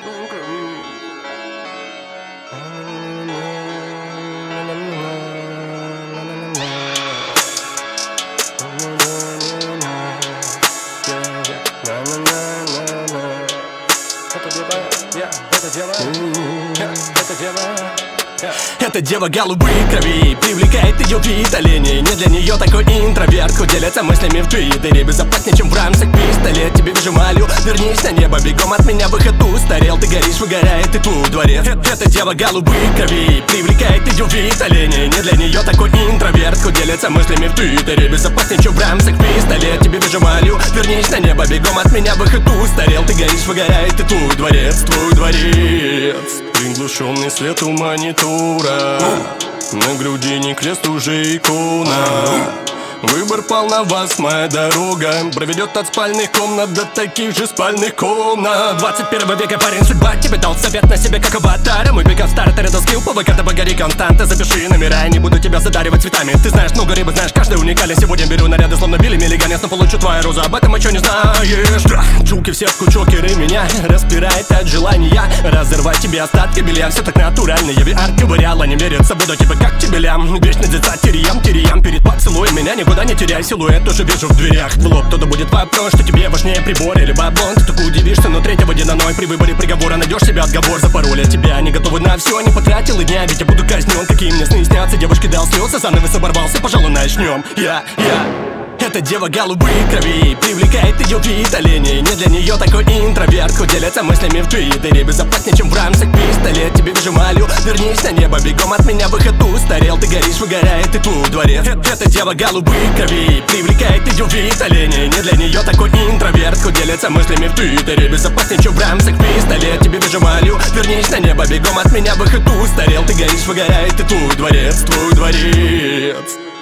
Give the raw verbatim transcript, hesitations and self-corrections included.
Эта дева голубых кровей, привлекает ее вид оленей. Не для нее такой интроверт, хоть делятся мыслями в твиттере. Безопаснее, чем в рамсах пистолет. Тебе вижу молю, вернись на небо, бегом от меня выход устарел. Ты горишь, выгорает и твой дворец. Эта дева голубых кровей, привлекает ее вид оленей. Не для нее такой интроверт, хоть делятся мыслями в твиттере. Безопаснее, чем в рамсах пистолет. Тебе вижу молю, вернись на небо, бегом от меня выход устарел. Ты горишь, выгорает и твой дворец, твой дворец. Приглушенный свет у монитора, на грудине крест уже икона. Выбор пал на вас, моя дорога проведет от спальных комнат до таких же спальных комнат. двадцать первого века, парень, судьба тебе дал совет на себе, как аватара. Мой пикап старый, ты рядом скилл, по ВК ты погори константа. Запиши номера, я не буду тебя задаривать цветами. Ты знаешь много рыбы, знаешь, каждый уникален. Сегодня беру наряды, словно Билли Миллиганец, но получу твою розу, об этом еще не знаешь. Чулки все в кучу, керы меня распирает от желания разорвать тебе остатки белья. Все так натурально, я ви ар ковыряла, не верится, буду тебе как тебелям. Вечно дзица, тириям, тириям, перед поцелуем меня не никуда не теряй силуэт, тоже вижу в дверях. В лоб кто-то будет вопрос, что тебе важнее прибор или баблон. Ты только удивишься, но третьего дня ной при выборе приговора найдешь себе отговор за пароль от тебя. Не готовы на все, не потратил и дня, ведь я буду казнен. Какие мне сны снятся, девушки дал слезы, занавес оборвался, пожалуй, начнем. Я, я Эта дева голубых кровей, привлекает ее вид оленей. Не для нее такой интроверт, хоть делятся мыслями в твиттере. Безопаснее, чем в рамсах пистолет. Тебе вижу молю, вернись на небо, бегом от меня выход устарел. Ты горишь, выгорает и твой дворец. Эта дева голубых кровей, привлекает ее вид оленей. Не для нее такой интроверт, хоть делятся мыслями в твиттере. Безопаснее, чем в рамсах пистолет. Тебе вижу молю, вернись на небо, бегом от меня выход устарел. Ты горишь, выгорает и твой дворец, твой дворец.